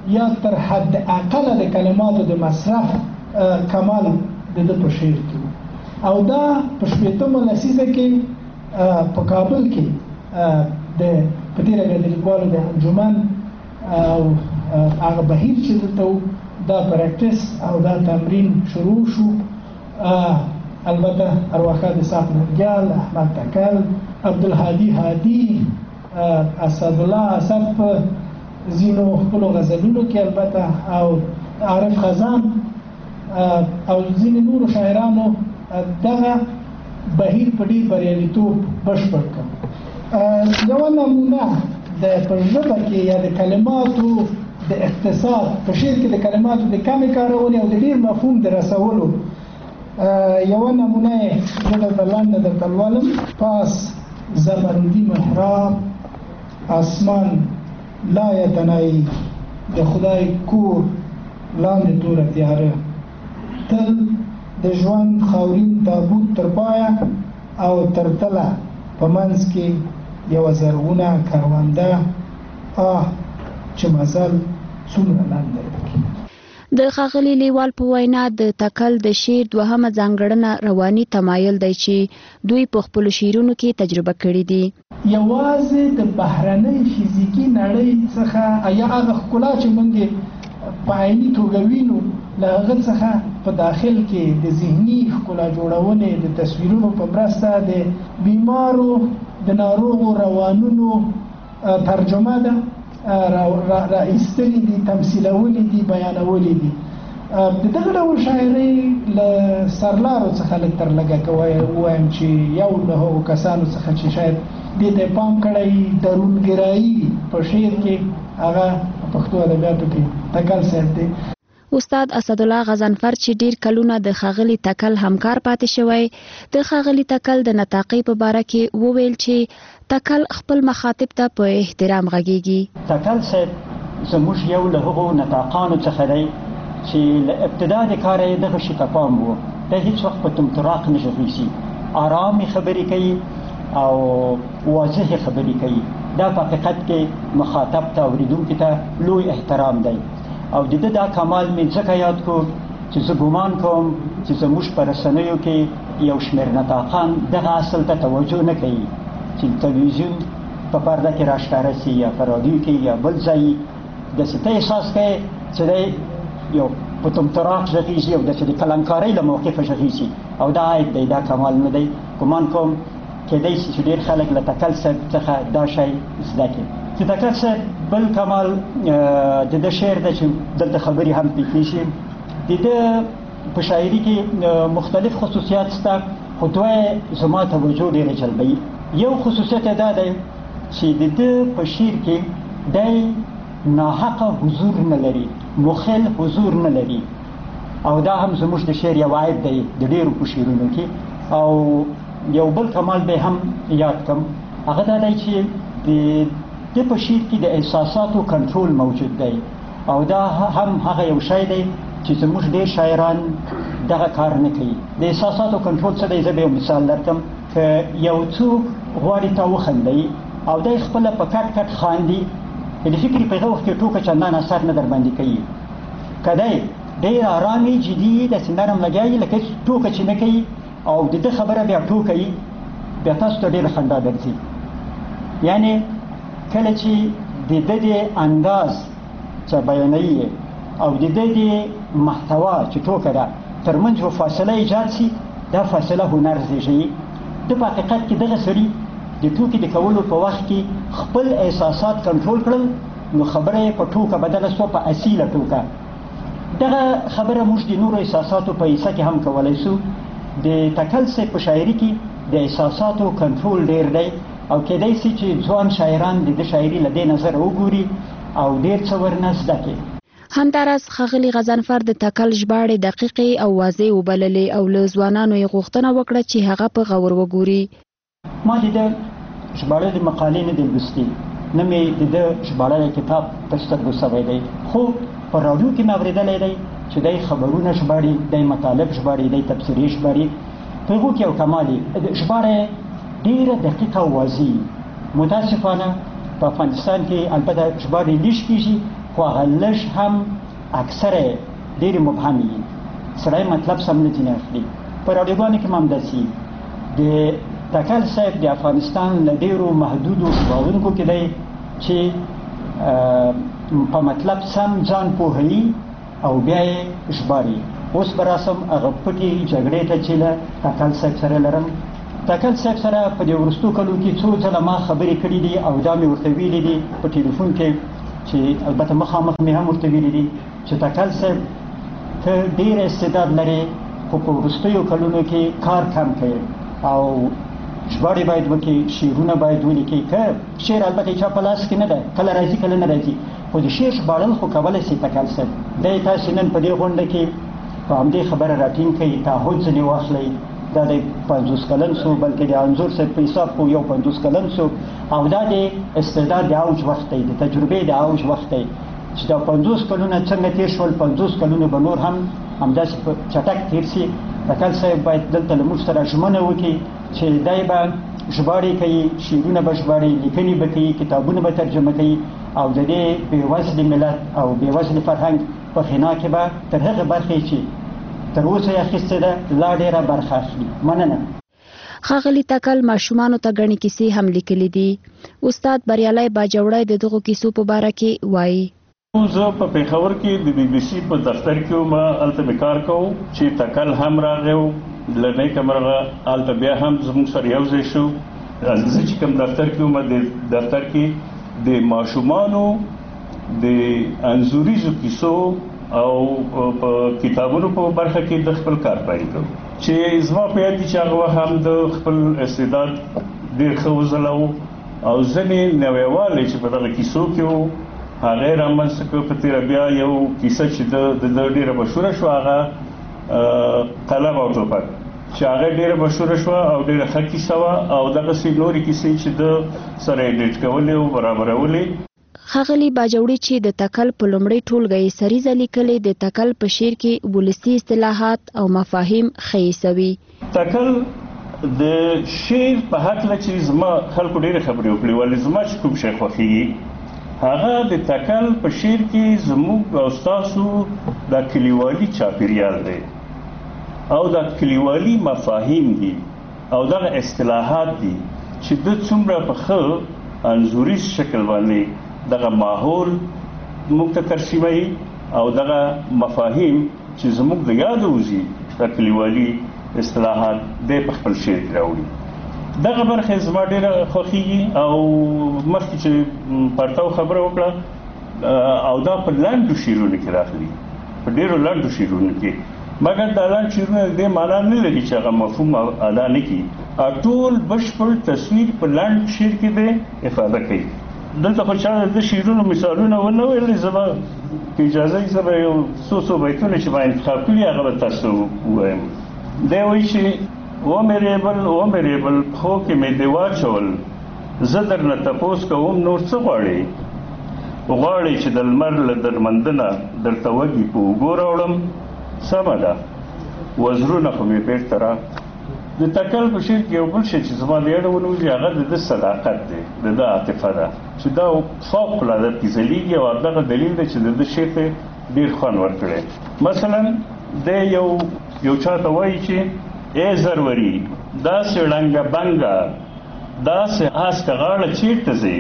یا تر حد اقل د کلماتو د مصرف کمال د ده په شعر کې او دا په شپېتمه لسیزه کې په کابل کې په تېره بیا د لیکوالو د انجمن او هغه بهیر چې دلته دا پریکټس او دا تمرین شروع شو. البته ارواښاد اسحاق ننګیال، احمد تکل، عبدالهادي هادي، اسدالله اسد په ځینو خپلو غزلونو کې البته او عارف خزان او ځینې نورو شاعرانو دغه بهیر په ډېر بریالیتوب بشپړ کړ. یوه نمونه په ژبه کې یا د کلماتو د اقتصاد په شعر کې د کلماتو د کمې کارونې او د ډېر مفهوم د رسولو یوه نمونه یې زه درته لنډه درته لولم. پاس زمردي محراب، اسمان لا یتنایي، د خدای کور لاندې توره تیاره، تل د ژوند خاورین تابوت تر پایه او تر تله په منځ کې یوه زرغونه کرونده، چې مزل څومره لنډ دی. د ښاغلي لیوال په وینا د تکل د شعر دوهمه ځانګړنه رواني تمایل دی چې دوی په خپلو شعرونو کې تجربه کړي دي. یوازې د بهرنۍ فزیکي نړۍ څخه یا هغه ښکلا چې موږ په عیني توګه وینو له هغه څخه په داخل کې د ذهني ښکلا جوړونې د تصویرونو په مرسته د بیمارو د ناروغو روانونو ترجمه ده را ایستلي دي، تمثیلولي دي، بیانولي دي. د دغه ډول شاعرۍ له سرلارو څخه لږ تر لږه ووایم چې یو له هغو کسانو څخه چې شاید دې ته یې پام کړی درونګرایي په شعر کې هغه په پښتو ادبیاتو کې تکل صاحب دی. استاد اسدالله غضنفر چې ډیر کلونه د ښاغلي تکل همکار پاتې شوی، د ښاغلي تکل د نطاقۍ په باره کې وویل چې تکل خپل مخاطب ته په احترام غږیږي. تکل صاحب زموږ یو له هغو نطاقانو څخه دی چې له ابتدا د کاره یې دغه شي ته پام و. دی هېڅ وخت په تمطراق نه غږېږي، ارامې خبرې کوي او واضحې خبرې کوي. دا په حقیقت کې مخاطب ته اورېدونکي ته لوی احترام دی او د ده دا کمال مې ځکه یاد کړو چې زه ګمان کوم چې زموږ په رسنیو کې یو شمېر نطاقان دغه اصل ته توجه نه کوي چې تلویزیون په پرده کې راښکاره سي یا په راډیو کې یا بل ځای داسې ته احساس کوي چې دی یو په تمطراق غږېږي او داسې د کلنکارۍ له موقفه غږېږي او دا عیب دی، دا کمال نه دی. ګمان کوم کېدی شي چې ډېر خلک له تکل صاحب څخه دا شی زده کړي. چې تکل صاحب بل کمال د ده شعر دی چې دلته خبرې هم پرې کېږي. د ده په شاعري کې مختلف خصوصیات شته، خو دوه زما توجه ډېره جلبوي. یو خصوصیت یې دا دی چې د ده په شعر کې دی ناحقه حضور نه لري، مخل حضور نه لري او دا هم زموږ د شعر یو عیب دی د ډېرو په شعرونو کې. او یو بل کمال به هم یاد کړم، هغه دا دی چې د په شعر کې د احساساتو کنټرول موجود دی او دا هم هغه یو شی دی چې زموږ ډېر شاعران دغه کار نه کوي. د احساساتو کنټرول څه دی؟ زه به یو مثال درکړم. که یو څوک غواړي تا وخندوي او دی خپله په کټ کټ خاندي، د فکر په هغه وخت کې ټوکه چندان اثر نه در باندې کوي. که دی ډېر ارامې جدي داسې نرم لګیایي لکه ټوکه چې نه کوي او د ده خبره بیا ټوکه وي، بیا تاسو ته ډېره خندا درځي. یعنې کله چې د ده د انداز چې بیانوي او د ده د محتوا چې ټوکه ده ترمنځ یو فاصله ایجاد شي، دا فاصله هنر زېږوي. ده په حقیقت کې دغه سړي د ټوکې د کولو په وخت کې خپل احساسات کنټرول کړل، نو خبره یې په ټوکه بدله شوه، په اصیله ټوکه. دغه خبره موږ د نورو احساساتو په حصه کې هم کولی شو. د تکل صاحب په شاعري کې د احساساتو کنټرول ډېر دی او کېدی شي چې ځوان شاعران د ده شاعري له دې نظره وګوري او ډېر څه ورنه زده کړي. همداراز ښاغلي غضنفر د تکل ژباړې دقیقې او واضح وبللې او له ځوانانو یې غوښتنه وکړه چې هغه په غور وګوري. ما د ده ژباړلې مقالې نه دي لوستي، نه مې د ده ژباړلی کتاب تر سترګو سوی دی، خو په راډیو کې مې اورېدلی دی چې دی خبرونه ژباړي، دی مطالب ژباړي، دی تبصرې ژباړي. په هغو کې یو کمال یې ژباړه ډېره دقیقه او واضح. متاسفانه په افغانستان کې البته ژباړې لیږ کېږي، خو هغه لږ هم اکثره ډېرې مبهمې وي، سړی مطلب سم نه ځینې اخلي. په راډیوګانو کې هم همداسې د تکل صاحب د افغانستان له ډېرو محدودو ژباړونکو کې دی چې په مطلب سم ځان پوهوي او بیا یې ژباړي. اوس به راسم هغه پټې جګړې ته چې له تکل صاحب سره لرم. تکل صاحب سره په دې وروستو کلو کې څو ځله ما خبرې کړي دي او دا مې ورته ویلي دي په ټلیفون کې، چې البته مخامخ مې هم ورته ویلي دي چې تکل صاحب ته ډېر استعداد لري، خو په وروستیو کلونو کې کار کم کوي او ژباړې باید وکړي، شعرونه باید ولیکي. که شعر البته چا په لاس کې نه ده، کله راځي کله نه راځي، خو د شعر ژباړل خو کولی شي تکل صاحب. دی تاسې نن په دې غونډه کې په همدې خبره راټینګ کوي، تعهد ځینې واخلئ. دا د 50 کلن سو، بلکې د انځور صاحب په حساب خو یو 50 کلن سو، او دا د استعداد د اوج وخت دی، د تجربې د اوج وخت دی چې دا 50 کلونه څنګه تېر شول، 50 کلونه به نور هم همداسې په چټک تېر سي. تکل صاحب باید دلته له موږ سره ژمنه وکړي چې دی به ژباړې کوي، شعرونه به ژباړي، لیکنې به کوي، کتابونه به ترجمه کوي، او د دې بېوزلې ملت او بېوزلې فرهنګ په خنا کې به تر هغه برخې چې تر اوسه یې اخیستې ده لا ډېره برخه اخلي. مننه. ښاغلي تکل ماشومانو ته ګڼې کیسې هم لیکلي دي. استاد بریالی باجوړی د دغو کیسو په باره کې وایي. زه په پېښور کې د بي بي سي په دفتر کې وم، هلته مې کار کوو چې تکل هم راغی و. له نیکه مرغه هلته بیا هم زموږ سره یو ځای شو. زه چې کوم دفتر کې وم، د دفتر کې د ماشومانو د انځوریزو کیسو او په کتابونو په برخه کې د خپل کار پیل کوو، چې زما په یاد دي چې هغه وخت هم د خپل استعداد ډېر ښه وځلوو او ځینې نویوالی چې په دغه کیسو کې وو هغه یې رامنځته کړ. په تېره بیا یو کیسه چې د ډېره مشهوره شوه، هغه قلم او ټوپک، چې هغه ډېره مشهوره شوه او ډېره ښه کیسه وه، او دغسې نورې کیسې چې د سره یې ډیټ کولې او برابرولې. ښاغلي باجوړي چې د تکل په لومړۍ ټولګه یې سریزه لیکلې، د تکل په شعر کې ولسي اصطلاحات او مفاهیم ښه ایسوي. تکل د شعر په هکله چې زما خلکو ډېرې خبرې وکړې، ولې زما چې کوم شی خوښېږي هغه د تکل په شعر کې زموږ او ستاسو دا کلیوالي چاپېریال دی او دا کلیوالي مفاهیم دي او دغه اصطلاحات دي چې د څومره په ښه انځوریز شکل باندې دغه ماحول موږ ته ترسیموي او دغه مفاهیم چې زموږ د یاده وځي دا کلیوالي اصطلاحات دی په خپل شعر کې راوړي. دغه برخه زما ډېره خوښېږي او مخکې چې پرتاو خبره وکړه او دا په لنډو شعرونو کې راغلي، په ډېرو لنډو شعرونو کې، مګر دا لنډ شعرونه د دې معنا نه لري چې هغه مفهوم ادا نه کړي. ټول بشپړ تصویر په لنډ شعر کې دی افاده کوي. دلته خو چا د شعرونو مثالونه ونه ویلې، زه به په اجازه یې زه به یو څو بیتونه چې ما انتخاب کړي هغه به تاسو ووایم. دی وایي چې ومې بل پښو کې مې دې واچول، زه درنه تپوس کوم نور څه غواړې چې د لمر له درمندنه درته وږي په اوبو راوړم. سمه ده، وزرونه خو مې بېرته را. د تکل په شعر کې یو بل شی چې زما د یاده ونوځي هغه د ده صداقت دی، د ده عاطفه ده چې دا فوق العاده پکې ځلیږي او دغه دلیل دی چې د ده شعر ته ډېر خوند ورکړی. مثلا دی یو چا ته وایي چې ای زروري داسې ړنګه بنګه داسې هسکه غاړه چیرته ځې،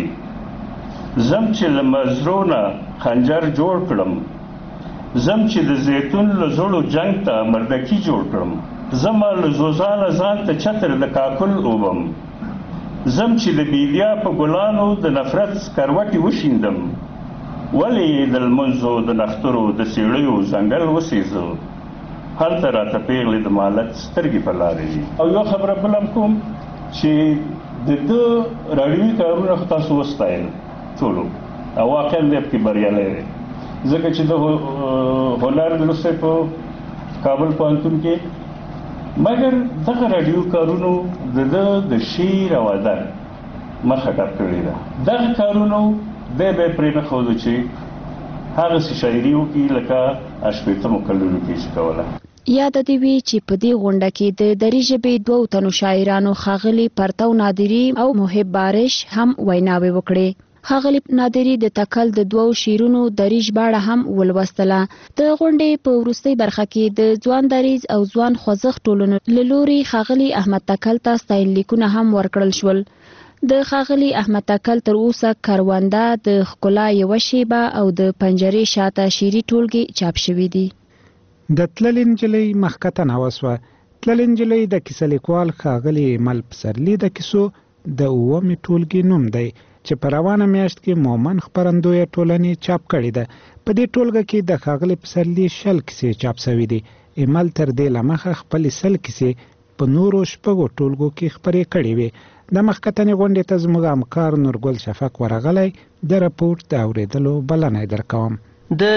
زم چې له مزرو نه خنجر جوړ کړم، زم چې د زیتون له زړو جنګ ته مردکي جوړ کړم، زما له زوزانه ځان ته چتر د کاکل اوبم، زم چې د بیدیا په ګلانو د نفرت سکروټې وشیندم، ولې د لمنځو د نخترو د سیړیو ځنګل وسېزو، هلته راته پیغلې د مالت سترګې په لارې دي. او یو خبره بل هم کوم چې د ده راډیوي کارونه خو تاسو وستایل ټولو او واقعا دی پکې بریالی دی، ځکه چې د هنر لوستی په کابل پوهنتون کې، مګر دغه راډیو کارونو د ده د شعر او ادب مخه ډپ کړې ده. دغه کارونو دی به یې پرې نه ښودو چې هغسې شاعري وکړي لکه شپېتمو کلونو کې چې کوله. یاده دې وي چې په دې غونډه کې د دري ژبې 2 تنو شاعرانو ښاغلي پرتو نادري او محب بارش هم ویناوې وکړې. ښاغلي نادري د تکل د دوو شعرونو دریج باړه هم ولوستله. د غونډې په وروستۍ برخه کې د ځوان دریځ او ځوان خوځښت ټولنو له لوري ښاغلي احمد تکل ته ستاینلیکونه هم ورکړل شول. د ښاغلي احمد تکل تر اوسه کرونده، د ښکلا یوه شیبه او د پنجرې شاته شعري ټولګې چاپ شوي دي. د تللې نجلۍ مخکتنه وسوه. تللې نجلۍ د کیسه لیکوال ښاغلي ایمل پسرلي د کیسو د اوومې ټولګې نوم دی چې په روانه میاشت کې مومن خپرندویه ټولنې چاپ کړې ده. په دې ټولګه کې د ښاغلي پسرلي 60 کیسې چاپ شوي دي. ایمل تر دې له مخه خپلې 100 کیسې په نورو 6 ټولګو کې خپرې کړې وې. د مخکتنې غونډې ته زموږ همکار نورګل شفق ورغلی. د راپورټ د اورېدلو بلنه درکوم. د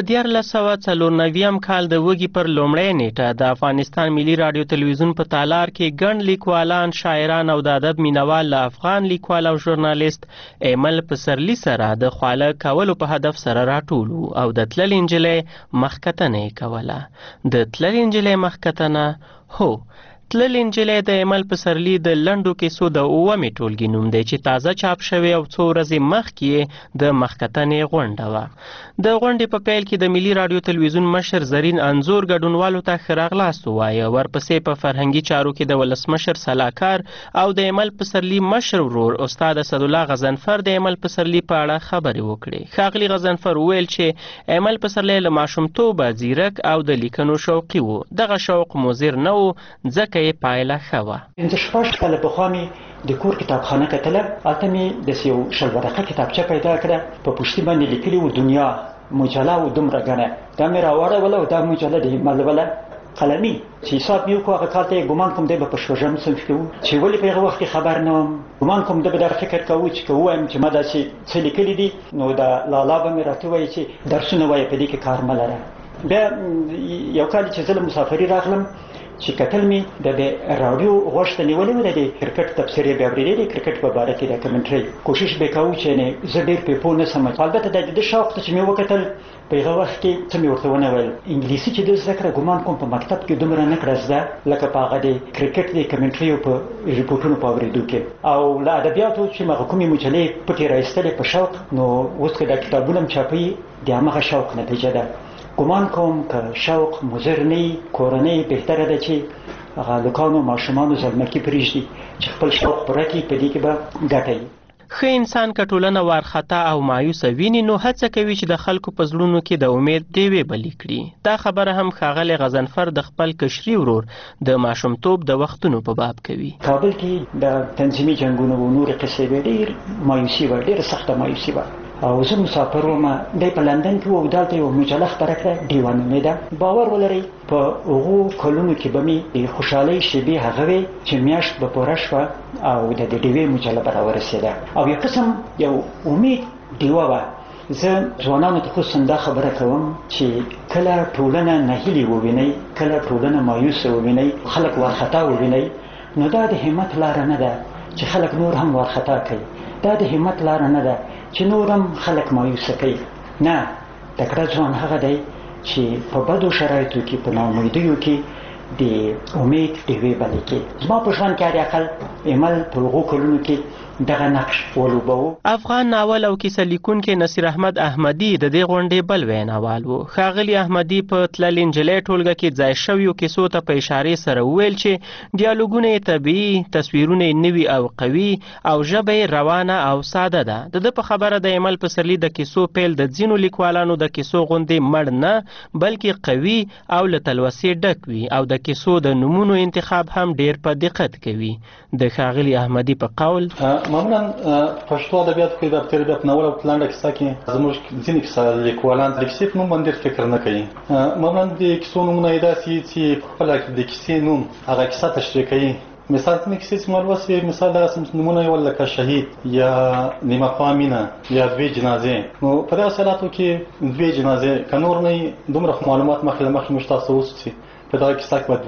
1994 کال د وږي پر لومړۍ نیټه د افغانستان ملي رادیو تلویزیون په تالار کې ګڼ لیکوالان، شاعران او د ادب مینوال له افغان لیکوال او ژورنالیست ایمل پسرلي سره د خواله کولو په هدف سره راټول او د تللې نجلۍ مخکتنه یې کوله. د تللې نجلۍ مخکتنه هو تللې نجلۍ د ایمل پسرلي د لنډو کیسو د اوومې ټولګې نوم دی چې تازه چاپ شوی او څو ورځې مخکې د مخکتنې غونډه وه. د غونډې په پیل کې د ملي رادیو تلویزیون مشر زرین انځور ګډونوالو ته ښه راغلاست ووایه. ورپسې په فرهنګي چارو کې د ولسمشر سلاکار او د ایمل پسرلي مشر ورور استاد اسدالله غضنفر د ایمل پسرلي په اړه خبرې وکړې. ښاغلي غضنفر وویل چې ایمل پسرلي له ماشومتوبه ځیرک او د لیکنو شوقي و. دغه شوق مضر نه و ځکه یې پایله ښه وه. 15 کاله پخوا مې د کور کتابخانه کتله. هلته مې داسې یو 100 ورقه کتابچه پیدا کړه. په پشتي باندې لیکلي و دنیا مجله و دومره ګڼه. دا مې راواړوله او دا مجله دې ملوله قلمي چې حساب مې وکړو. هغه کال ته یې ګمان کوم دی به په 6 صنف کې و چې ولې په هغه وخت کې خبر نه وم. ګمان کوم دی به دغه فکر کوو چې که ووایم چې ما داسې څه لیکلي دي نو د لالا به مې راته ووایي چې درسونه وایه په دې کې کار مه لره. بیا یو کال چې زه له مسافري راغلم چې کتل مې د راډیو غوږ ته نیولې وه د کرکټ تبصرې به اورېدې د کرکټ په باره کې د کمنټرۍ کوشش به یې کوو چې زه ډېر پرې پوه نه شم. البته د ده شوق ته چې مې وکتل په هغه وخت کې څه مې ورته ونه ویل. انګلیسي چې ده زده کړه ګمان کوم په مکتب کې دومره نه کړه زده لکه په هغه د کرکټ د کمنټریو په ریپورټونو په اورېدو کې. او له ادبیاتو چې هغه کومې مجلې پټې رایستلې په شوق نو اوس که دا کتابونه هم چاپوي د همغه شوق نتیجه ده. ګمان کوم که شوق مضر نه وي کورنۍ بهتره ده چې هغه هلکانو ماشومانو زلمکي پرېږدي چې خپل شوق پوره کړي. په دې کې به ګټه وي. ښه انسان که ټولنه وارخطا او مایوسه ویني نو هڅه کوي چې د خلکو په زړونو کې د امید ډیوې بلې کړي. دا خبره هم ښاغلی غضنفر د خپل کشري ورور د ماشومتوب د وختونو په باب کوي. کابل کې د تنظیمي جنګونو و نورې قصې وې ډېر مایوسي وه ډېره سخته مایوسي وه. او زه مسافر وم دی په لندن کې و دلته یوه مجله خپره کړه ډیوه نومېده. باور ولرئ په هغو کلونو کې به مې د خوشحالۍ شېبې هغه وې چې میاشت به پوره شوه او د ډیوې مجله به راورسېده او یو قسم یو امید ډیوه وه. زه ځوانانو ته خصوصا دا خبره کوم چې کله ټولنه نهیلې ووینئ کله ټولنه مایوسه ووینئ خلک وارخطا ووینئ نو دا د همت لاره نه ده چې خلک نور هم وارخطا کوي. دا د همت لاره نه ده چې نور هم خلک مایوسه کوي. نه تکړه ځوان هغه دی چې په بدو شرایطو کې په ناامیدیو کې د امید ډیوې بلې کړي. زما په ژوند کې حداقل ایمل په هغو کلونو کې دغه نقش ولوباوه. افغان ناول او کیسه لیکونکی نصیر احمد احمدي د دې غونډې بل ویناوال و. ښاغلي احمدي په تللې نجلۍ ټولګه کې ځای شویو کیسو ته په اشارې سره وویل چې ډیالوګونه یې طبیعي، تصویرونه یې نوي او قوي او ژبه یې روانه او ساده ده. د ده په خبره د ایمل پسرلي د کیسو پیل د ځینو لیکوالانو د کیسو غوندې مړ نه بلکې قوي او له تلوسې ډک وي او د کیسو د نومونو انتخاب هم ډیر په دقت کوي. د ښاغلي احمدي په قول معمولا پښتو ادبیاتو کې د تیر ادبیات ناول او لنډه کیسه کې زموږ ځینې کیسه لیکوالان د کیسې په نوم باندې فکر نه کوي. معمولا د کیسو نومونه یې داسې چې خپله د کیسې نوم هغه کیسه تشریح کوي. مثال ځینې کیسې چې ما لوستې مثال دغسې نومونه یې ول لکه شهید یا نیمه خوا مینه یا دوې جنازې. نو په دغسې حالاتو کې دوې جنازې که نور نه دومره معلومات مخکې له مخکې موږ تاسو اوسو چې په دغه کیسه کې به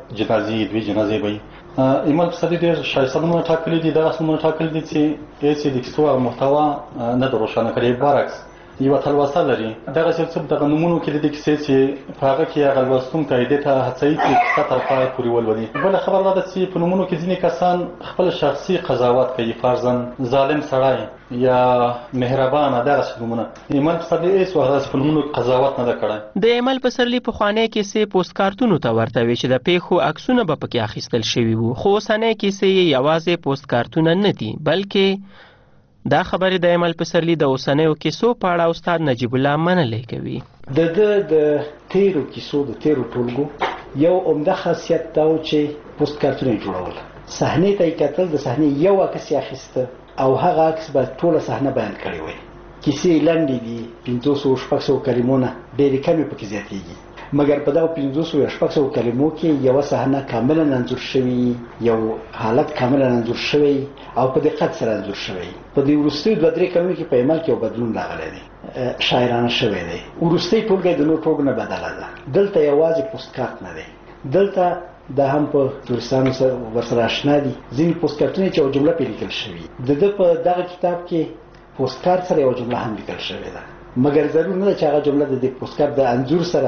دوې جنازې به وي. ایمل پسرلي ډېر ښایسته نومونه ټاکلي دي. دغسې نومونه ټاکلي دي چې د کیسو هغه محتوا نه ده روښانه کړې. برعکس یو تلوسه لري دغه څه د نمونو کې د کیسې چې په هغه کې هغه لوستونکو ته ته هڅوي چې کیسه تر پای پورې ولولي. بل خبر دا چې په نمونو کې ځینې کسان خپل شخصي قضاوت کوي، فرضاً ظالم سړی یا مهربان دغه نمونه. ایمل پسرلی هیڅ وخت په نمونو قضاوت نه کړی. د ایمل پسرلی په خوانې کیسې پوسټ کارتونو ته ورته وي چې د پیښو عکسونه به پکې اخیستل شوي وو، خو اوسنۍ کیسې یې یوازې پوسټ کارتونه نه دي، بلکې دا خبرې د ایمل پسرلی د اوسنیو کیسو په اړه استاد نجیب الله منلی کوي. د تیرو کیسو د تیرو ټولګو یو عمده خاصیت دا و چې پوسټ کارتونه جوړول، صحنې ته یې کتل، د صحنې یو عکس یې اخیسته او هغه عکس به ټوله صحنه بیان کړې وي. کیسې لنډې دي، 500-600 کلمونه ډېرې کمې پکې زیاتېږي، مګر په دغه 500-600 کلمو کې یوه صحنه کاملا انځور شوي، یو حالت کاملا انځور شوی او په دقت سره انځور شوی. په دې وروستیو 2-3 کلونو کې په عمل کې یو بدلون راغلی دی، شاعرانه شوی دی. وروستی ټولګی د نور ټولګو نه بدله ده. دلته یوازې پوسټ کارت نه دی، دلته دا هم په تورستانو سره ورسره اشنا دي. ځینې پوسټ کارتونه چې یوه جمله پرې لیکل شوي، د ده په دغه کتاب کې پوسټ کارت سره یوه جمله هم لیکل شوې ده، مګر ضرور نه ده چې هغه جمله د دې پوسټ کارت د انځور سره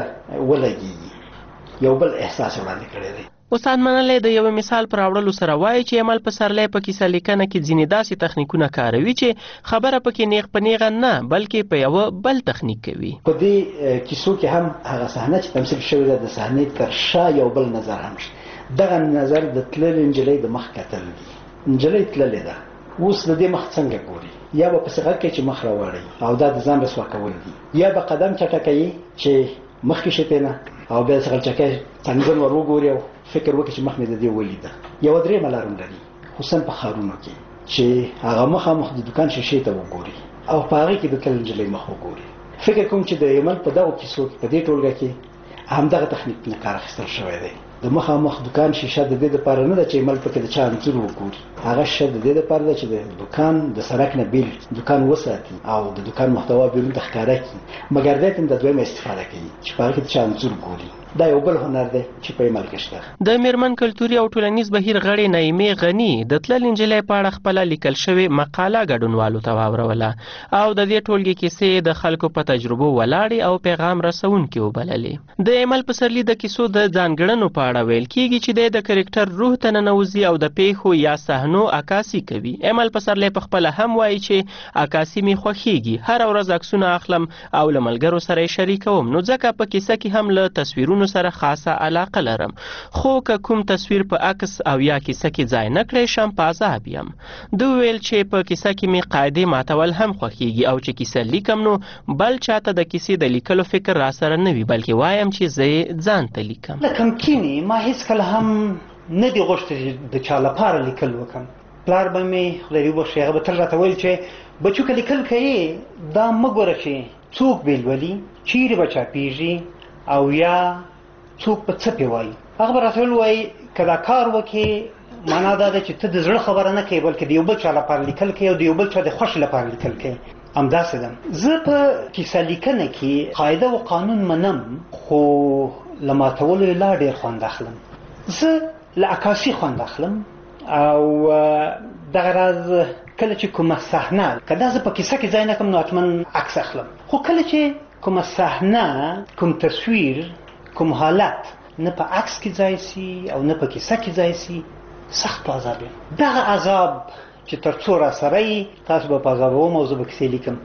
ولګېږي، یو بل احساس وړاندې کړی دی. استاد منلی د یو مثال پر راوړلو سره وایي چې ایمل پسرلی په کیسه لیکنه کې ځینې داسې تخنیکونه کاروي چې خبره پکې نیغ په نیغه نه بلکې په یوه بل تخنیک کوي. په دې کیسو کې هم هغه صحنه چې تمثیل شوې ده، د صحنې تر شا یو بل نظر هم شته. دغه نظر د تللې نجلۍ د مخ کتل دي. نجلۍ تللې ده، اوس د دې مخ څنګه ګوري، یا به پسې غږ کوي چې مخ راواړوي او دا د ځان رسوا کول دي، یا به قدم چټکوي چې مخکې شي نه او بیا څه غلچکی څنګه ور وګوري او فکر وکړي چې مخ مې د دې ولیده. یوه درېیمه لار هم لري، خصوصا په ښارونو کې چې هغه مخامخ د دوکان شیشې ته وګوري او په هغې کې د تللې نجلۍ مخ وګوري. فکر کوم چې د ایمل په دغو کیسو کې په دې ټولګه کې همدغه تخنیک نه کار اخیستل شوی دی. د مخامخ دوکان شیشه د دې دپاره نه ده چې ایمل پکې د چا انځور وګوري، هغه شیشه د دې دپاره ده چې د دوکان د سړک نه بیل دوکان وساتي او د دوکان محتوا بیرون ته ښکاره کړي، مګر دی هم د دویمه استفاده کوي چې په هغه کې د چا انځور ګوري. دا یو بل هنر دی چې په ایمل کې شته. د میرمن کلتوري او ټولنیز بهیر غړې نعیمې غني د تللې نجلۍ په اړه خپله لیکل شوې مقاله ګډونوالو ته واوروله او د دې ټولګې کیسې د خلکو په تجربو ولاړې او پیغام رسونکې وبللې. د ایمل پسرلی د کیسو د ځانګړنو په اړه ویل کیږي چې د کرکټر روح ته ننوځي او د پیښو یا صحنو عکاسي کوي. ایمل پسرلی په خپله هم وایي چې عکاسي مې خوښیږي، هره ورځ عکسونه اخلم او له ملګرو سره یې شریکوم، نو ځکه په کیسه کې هم له تصویرونو سره خاصه علاقه لرم، خو که کوم تصویر په عکس او یا کیسه کې ځای نه کړی شم په عذاب یم. دوی ویل چې په کیسه کې مې قاعدې ماتول هم خوښیږي او چې کیسه لیکم نو بل چاته د کیسې د لیکلو فکر را سره نه وي، بلکې وایم چې زه یې ځان ته لیکم. لکه کینې ما هیڅکله هم نه دي غوښتي چې د چا لپاره لیکل وکړم. پلار به مې خدای دې وبخښي، هغه به تل راته ویل چې بچو که لیکل کوې دا مه ګوره چې څوک به لولي، چیرې به چاپېږي او یا څوک په څه پې وایي. هغه به راته وایي که دا کار وکړې معنا دا ده چې ته د زړه خبره نه کوې بلکې د یو بل چا لپاره لیکل کوې او د یو بل چا د خوښې لپاره لیکل کوې. همداسې ده. زه په کیسه لیکنه کې قاعده و قانون منم، خو له ماتولو یې لا ډېر خوند اخلم. زه له عکاسي خوند اخلم او دغه راز کله چې کومه صحنه که دا زه په کیسه کې ځای نه کړم نو حتما عکس اخلم، خو کله چې کومه صحنه کوم تصویر کوم حالت نه په عکس کې ځای سي او نه په کیسه کې ځای سي سخت په عذاب یم. دغه عذاب چې تر څو را سره یي تاسو به په عذابوم او زه به کیسې لیکم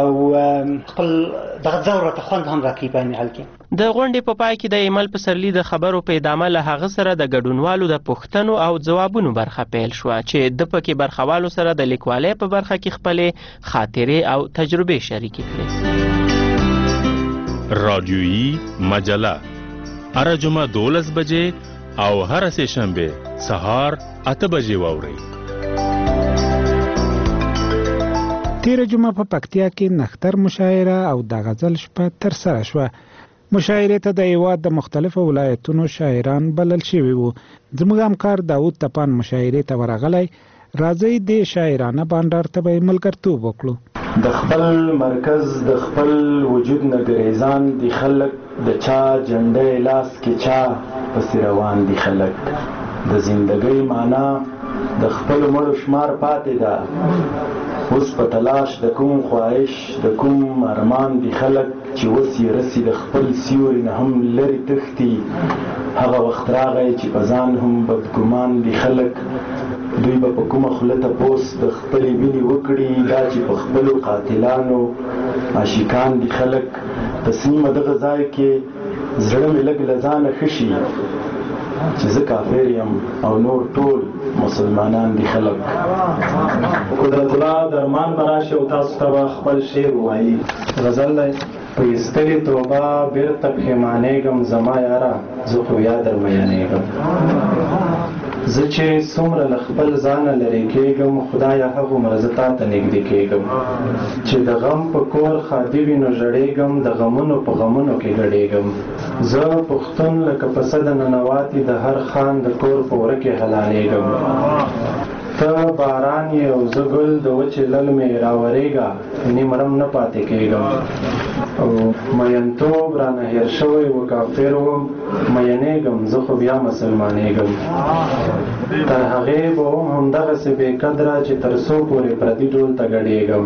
او خپل دغه ځور راته خوند هم راکوي په عین حال کې. د غونډې په پای کې د ایمل پسرلی د خبرو په ادامه له هغه سره د ګډونوالو د پوښتنو او ځوابونو برخه پیل شوه چې د پکې برخوالو سره د لیکوالۍ په برخه کې خپلې خاطرې او تجربې شریکې کړې. رادیویی مجله هر جمعه 12 بجې او هر سه شنبه سهار 8 بجې واورئ. تیر جمعه په پکتیا کې نختر مشاعره او د غزل شپه ترسره شوه. مشاعرې ته د هیواد د مختلفو ولایتونو شاعران بلل شوي وو. زموږ همکار داود تپان مشاعرې ته ورغلی. راځئ د شاعرانه بانډار ته به ملګرتوب وکړو. د خپل مرکز د خپل وجود نه ګریزان دي خلک، د چا جنډې لاس کې چا پسې روان دي خلک، د زندګۍ معنا د خپل مړو شمار پاتې ده. اوس په تلاش د کوم خواهش د کوم ارمان دي خلک چې اوس یې رسي د خپل سیوري نه هم لرې تښتي. هغه وخت راغی چې په ځان هم بدګمان دي خلک. دوی به په کومه خوله تپوس د خپلې وینې وکړي دا چې په خپلو قاتلانو عاشقان دي خلک. تصمیمه دغه ځای کې زړه مې لږ له ځانه ښه شي چې زه کافر یم او نور ټول مسلمانان دي خلک. قدرت الله درمان به راشي او تاسو ته به خپل شعر ووایي. غزل دی: په ایستلې توبه بېرته پښیمانېږم زما یاره زه خو یا در میانېږم. زه چې څومره له خپل ځانه لرې کېږم خدایه هغومره زه تا ته نږدې کېږم. چې د غم په کور ښادي وي نو ژړېږم د غمونو په غمونو کې ګډېږم. زه پښتون لکه پسه د ننواتي د هر خان د کور په وره کې حلالېږم. ته باران یې او زه ګل د وچې للمې راورېږه نیمرم نه پاتې کېږم. او مینتوب رانه هېر شوی و کافر وم مینېږم زه خو بیا مسلمانېږم. تر هغې به هم همدغسې بې قدره چې تر څو پورې پردي ډول ته ګډېږم.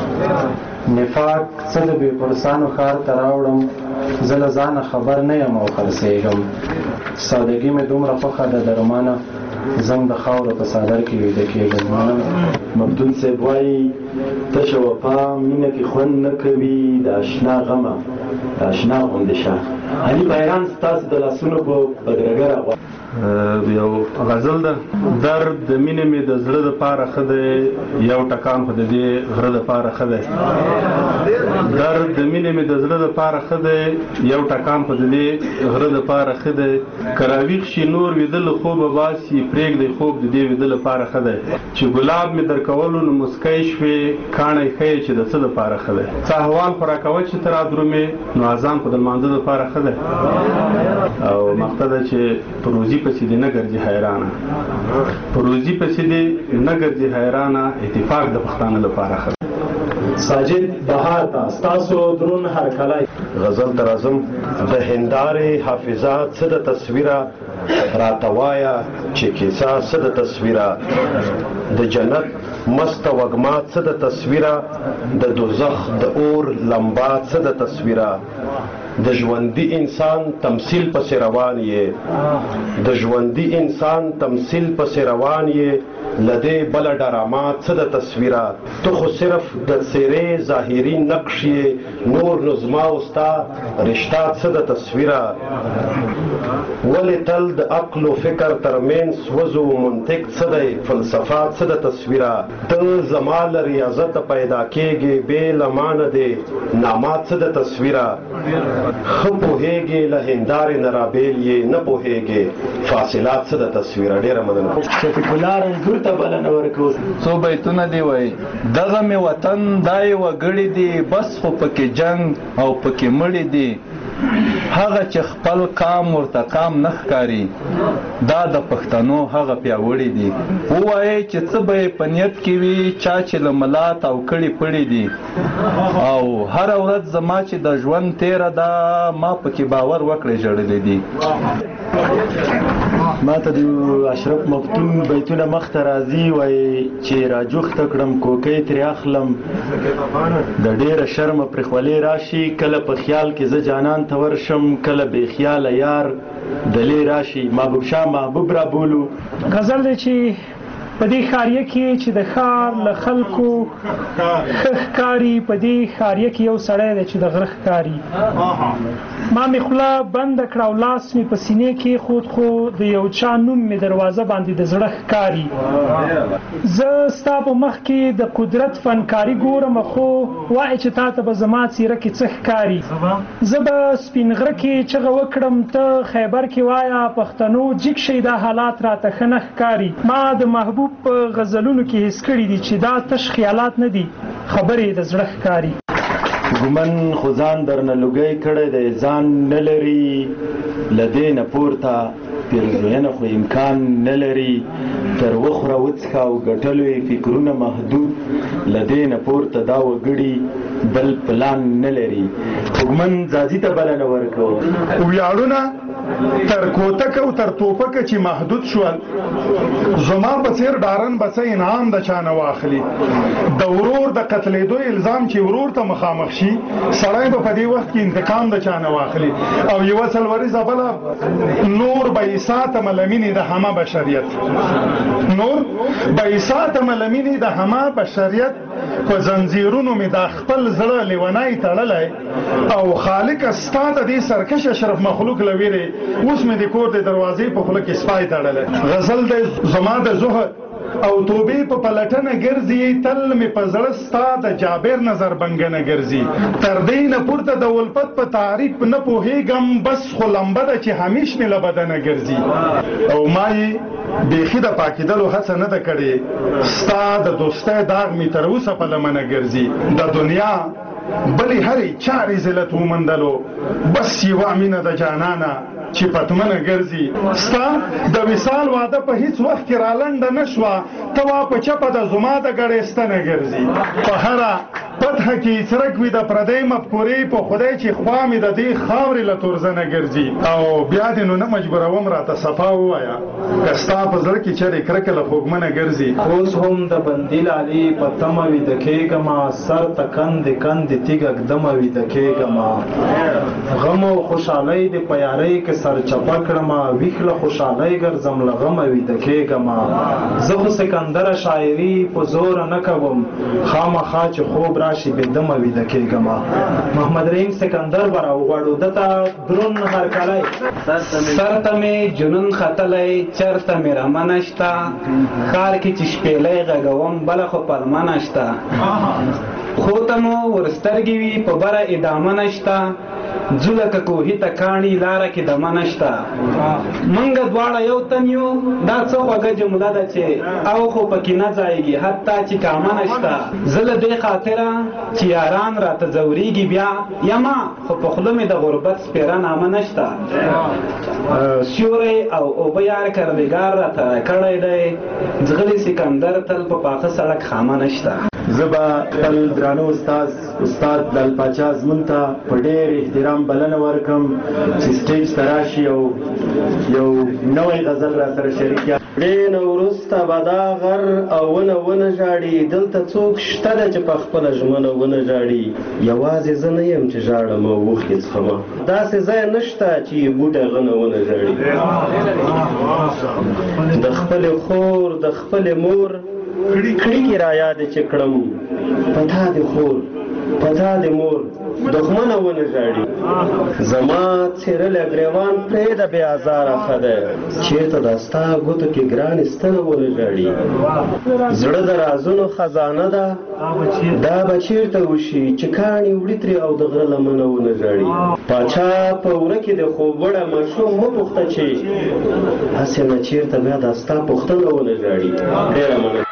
نفاق څه د بې پرسانو ښار ته راوړم زه له ځانه خبر نه یم او خرڅېږم. سادګي مې دومره خوښه ده درمانه زم د خاورو په څادر کې ویده کېږم. مبدون صاحب وایي تشه وفا مینه کې خوند نه کوي د اشنا غمه د اشنا غوندې شه. علي بیران ستاسو د لاسونو په بدرګه راغواړي. یو غزل ده: درد د مینې مې د زړه دپاره ښه دی یو ټکان خو د دې غره دپاره ښه دی. درد د مینې مې د زړه دپاره ښه دی یو ټکان خو د دې غره دپاره ښه دی. که راویښ شي نور ویده له خوبه باسي پرېږدئ خوب د دې ویده لپاره ښه دی. چې ګلاب مې در کولو نو مسکی شوې کاڼی ښیې چې د څه دپاره ښه دی. څه احوال خو راکوه چې ته رادرومې نو اذان خو د لمانځه دپاره ښه دی. او مقته ده چې په روزي پسې دې نه ګرځي حیرانه په روزي پسې دې نه ګرځي حیرانه اتفاق د پښتانه لپاره ښه. ساجد بهار ته ستاسو درون هرکلی. غزل ته راځم: د هندارې حافظه څه د تصویره راته وایه چې کیسه څه د تصویره. د جنت مسته وږمه څه د تصویره د دوزخ د اور لمبا څه د تصویره. د ژوندي انسان تمثیل پسې روان یې د ژوندي انسان تمثیل پسې روان یې لدې بله ډرامه څه د تصویره. تو خو صرف د څېرې ظاهري نقش یې نور نو زما او ستا رشته څه د تصویره. ولې تل د عقل و فکر ترمنځ وزو منطق څه دی فلسفه څه د تصویره. ته زما له ریاضته پیدا کېږې بې له ما نه دی نامه څه د تصویره. ښه پوهېږې له هندارې نه رابېل یې نه پوهېږې فاصلات څه د تصویره. ډېره مننه. شفیق الله رنځور ته بلنه ورکوو. څو بیتونه دی وایي: دغه مې وطن دای وګړي دي بس خو پکې جنگ او پکې مړي دي. هغه چې خپل قام ورته قام نه ښکاري دا د پښتنو هغه پیاوړي دي. ووایئ چې څه به یې په نیت کې وي چا چې له ملات او کړي پړي دي. او هره ورځ زما چې د ژوند تیره ده ما پکې باور وکړئ ژړلي دي. ما ته د اشرف مفتون بیتونه مخته راځي وایي چې راجوخته کړم کوکۍ ترې اخلم د ډېره شرمه پرې خولې راشي کله په خیال کې زه جانان ته ورشم کله بې خیاله یار دلې راشي. محبوب شاه محبوب را بولو. غزل دی چې په دې ښاریه کې چې د ښار له خلکو ښه ښکاري په دې ښاریه کې یو سړی دی چې د غره ښکاري. ما مې خوله بنده کړه او لاس مې په سینې کې خود خو د یو چا نوم مې دروازه باندې د زړه ښکاري. زه ستا په مخ کې د قدرت فنکاري ګورم خو وایې چې تا ته به زما څېره کې څه ښکاري. زه به سپین غره کې چغه وکړم ته خیبر کې وایه پښتنو جګ شئ دا حالات راته ښه نه ښکاري. ما د محبوب په غزلونو کې حس کړي دي چې دا تش خیالات نه دي خبرې د زړه ښکاري. ګومن خو ځان درنه لوګی کړی دی ځان نه لري له دې نه پورته پیرزوینه خو امکان نه لري. تر وخوره وڅښه او ګټلو یې فکرونه محدود له دې نه پورته دا وګړي بل پلان نه لري. حکومت ځاځي ته بلنه ورکوو. ویاړونه تر کوتک او تر توپک چې محدود شول، زما په څیر ډارن بچه انعام د چانه واخلي. د ورور د قتلېدو الزام چې ورور ته مخامخ شي، سړی به په دې وخت کې انتقام د چانه واخلي. او یوه څلوریزه بله، نور به ایساتمه لمینې د همه بشریت، نور به ایساتمه لمینې د همه بشریت. په زنځیرونو مې دا خپل زړه لیونی تړلی، او خالق ستا د دې سرکش اشرف مخلوق له ویرې اوس مې د کور د دروازې په خوله کې سپای تړلی. غزل دی زما د زهد او توبې په پلټنه ګرځي، تل مې په زړه ستا د جابر نظر بنګنه ګرځي. تر دې نه پورته د ولفت په تعریف نه پوهېږم، بس خو لمبه ده چې همیش مې له بدنه ګرځي. او ما یې بیخي د پاکېدلو هڅه نه ده کړې، ستا د دوستۍ داغ مې تر اوسه په لمنه ګرځي. د دنیا بلې هرې چارې ذلت ومندلو، بس یوه مینه د جانانه چې پتمنه ګرځي. ستا د وصال واده په هیڅ وخت کې رالنډه نه شوه، ته وا په چپه د زما د ګړېستنه ګرځي. په هره فتحه کې څرک وي د پردۍ مفکورې، په خدای چې خوا مې د دې خاورې له تورزنه ګرځي. او بیا دې نو نه مجبوروم راته صفا ووایه، که ستا په زړه کې چرې کرکه له خوږمنه ګرځي. اوس هم د بندي لالي په تمه ویده کېږمه، سر ته کندې کندې تیږه ږدمه ویده کېږمه. غم او خوشحالۍ دې په یارۍ کې سر چپه کړمه، ویښ له خوشحالۍ ګرځم له غمه ویده کېږمه. زه خو سکندره شاعري په زوره نه کوم، خامخا چې خوب راشي بېدمه ویده کېږمه. محمد رحیم سکندر به راوغواړو دته درون هرکلی. سر ته مې جنون ختلی، چرته مې رمه نشته، ښار کې چې شپېلی غږوم بله خو پلمه نشته. خو ته مو ورسترګې وي په بره ادامه نشته، ځو لکه کوهي ته کاڼي لاره کې دمه نشته. منګه دواړه یو تن یو، دا څه خوږه جمله ده چې او خو پکې نه ځایږي حتی چې کامه نشته. زه له دې خاطره چې یاران راته ځورېږي بیا یما، خو په خوله مې د غربت سپېره نامه نشته. سیوری او اوبه یار کردګار راته کړی دی، ځغلي سکندر تل په پاخه سړک خامه نشته. زه به خپل درانه استاد لال پاچا زمون ته په ډېر احترام بلنه ورکم چې سټیج ته راشي او یو نوی غزل را سره شریک کړي. ډېر وروسته به دا غر او ونه ژاړي، دلته څوک شته ده چې په خپله ژمنه ونه ژاړي. یوازې زه نه یم چې ژاړم او اوښکې څښمه، داسې ځای نشته چې بوټی غنه ونه ژاړي. د خپلې خور د خپلې مور کړي را یاد چې کړم، په تا دې خور په تا دې مور دښمنه ونه ژاړي. زما څېرلی ګریوان پرېږده بې ازاره ښه دی، چېرته دا ستا ګوتو کې ګرانې ستنه ونه ژاړي. زړه د رازونو خزانه ده، دا به چېرته وشي چې کاڼي وړي ترې او د غره لمنه ونه ژاړي. پاچا په وره کې د خوب وړه ماشوم مه پوښته چې هسې نه چېرته بیا دا ستا پوښتنه ونه ژاړي. ډېره مننه.